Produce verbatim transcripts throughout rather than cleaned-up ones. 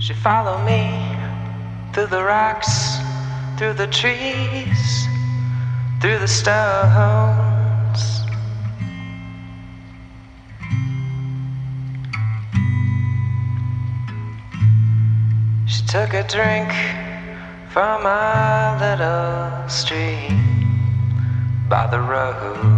She followed me through the rocks, through the trees, through the stones. She took a drink from a little stream by the road.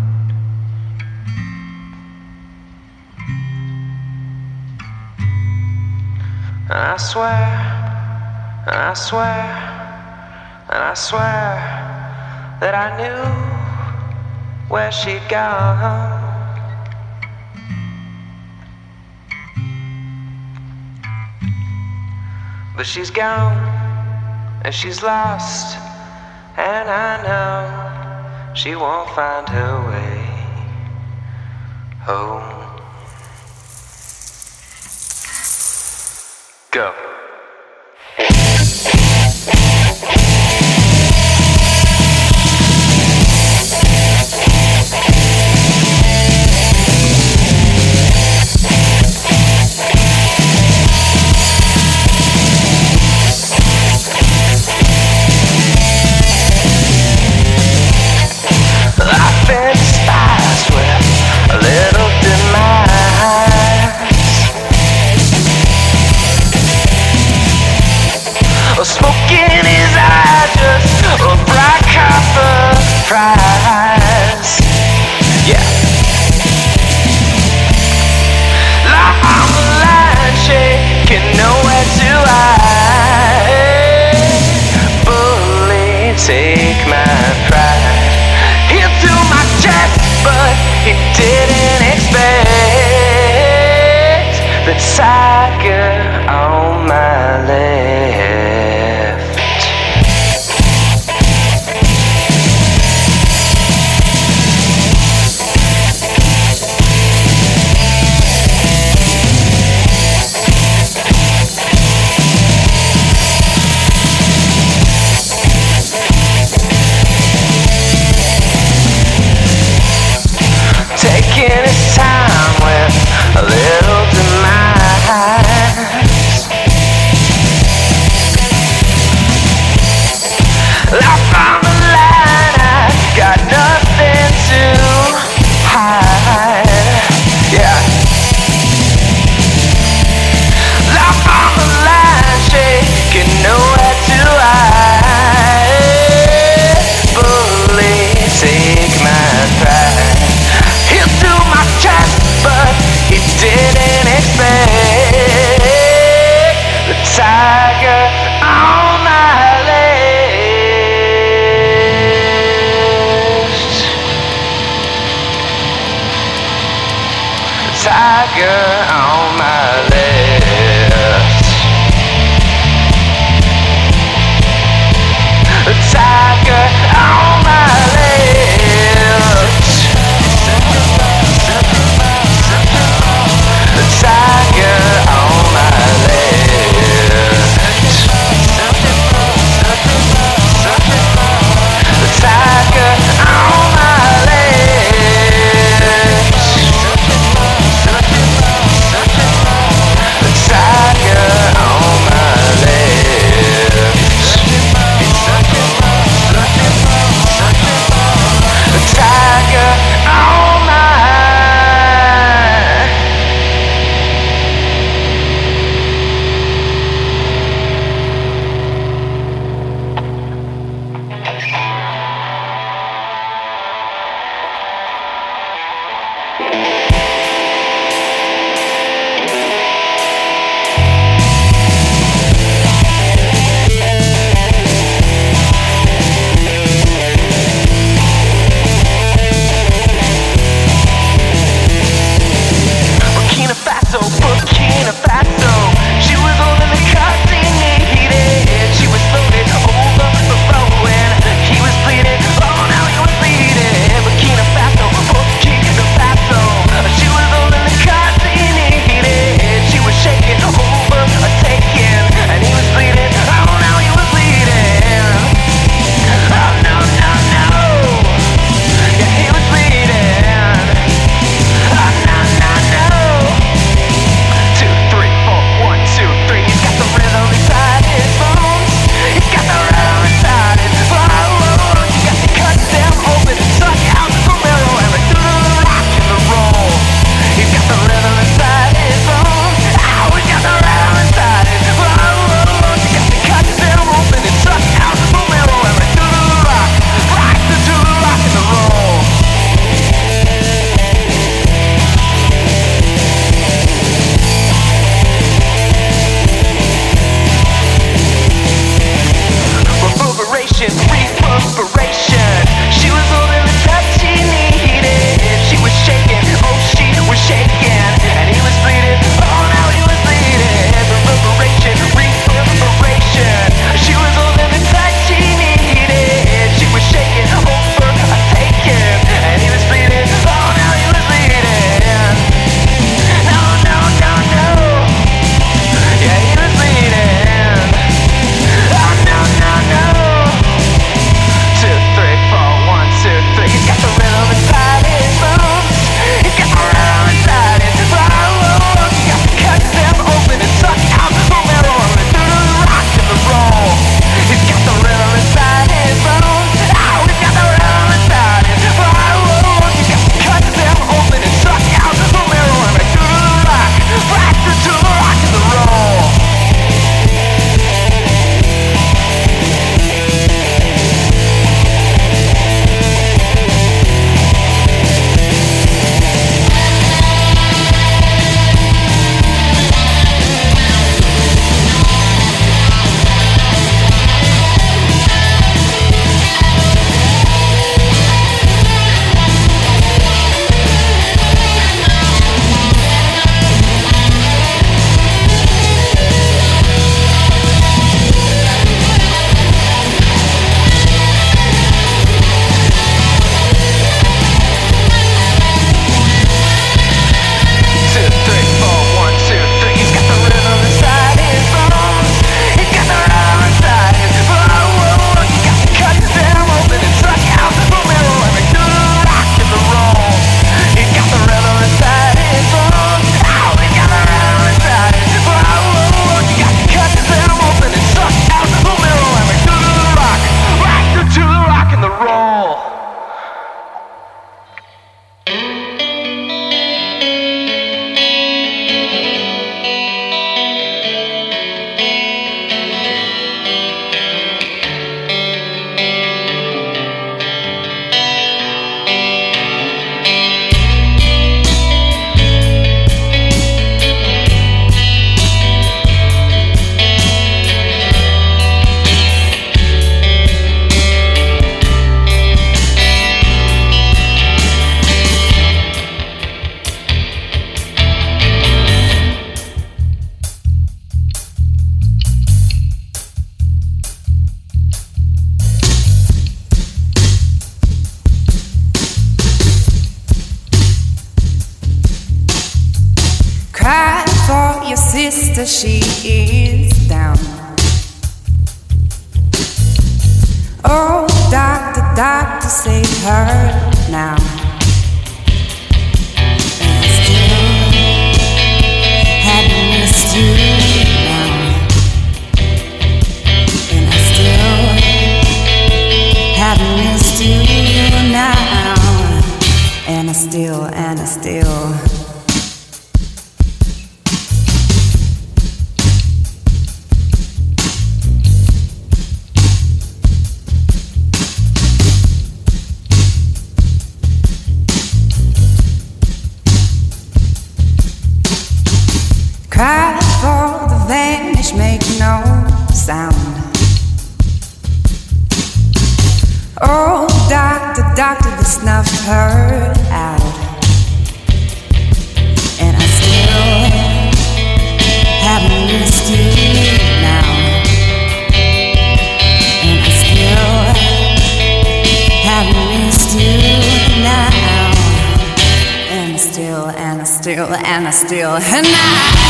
And I swear, and I swear, and I swear that I knew where she'd gone. But she's gone, and she's lost, and I know she won't find her way home. Go. I've been despised with a little demise. Smoke in his eye, just a bright copper prize. Yeah. Life on the line, shaking, nowhere to hide. Bully, take my pride. Hit to my chest, but he didn't expect the tiger on my leg. Taking his time with a little demise. Life on the line, I got nothing to hide. Yeah. Life on the line, shaking, nowhere to hide. Bully, take my pride. Hit to my chest, but he didn't expect the tiger on my list. The tiger on my list. The tiger on my list. The tiger on my list. The tiger on my list. says she is down. Oh, doctor, doctor, save her now. And I still haven't missed you now. And I still haven't missed you now. And I still, and I still cry for the vanish, make no sound. Oh, doctor, doctor, they snuffed her out. And I still haven't missed you now. And I still haven't missed you now. And I still, and I still, and I still, and I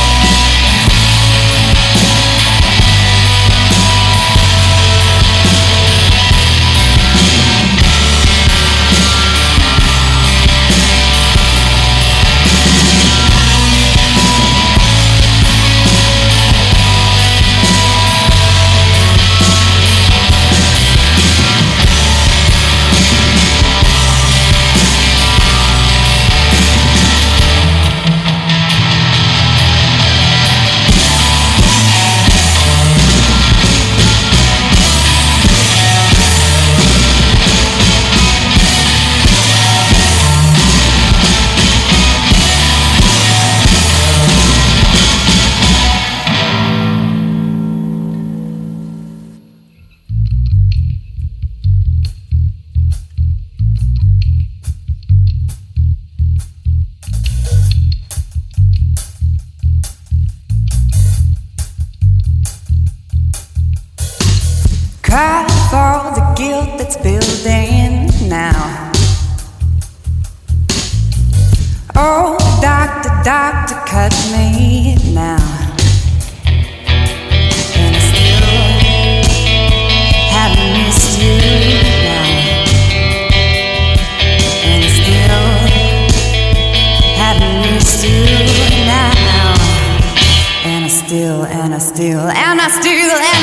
cry for the guilt that's building now. Oh, doctor, doctor, cut me now. And I still haven't missed you now. And I still haven't missed you now. And I still, and I still, and I still, and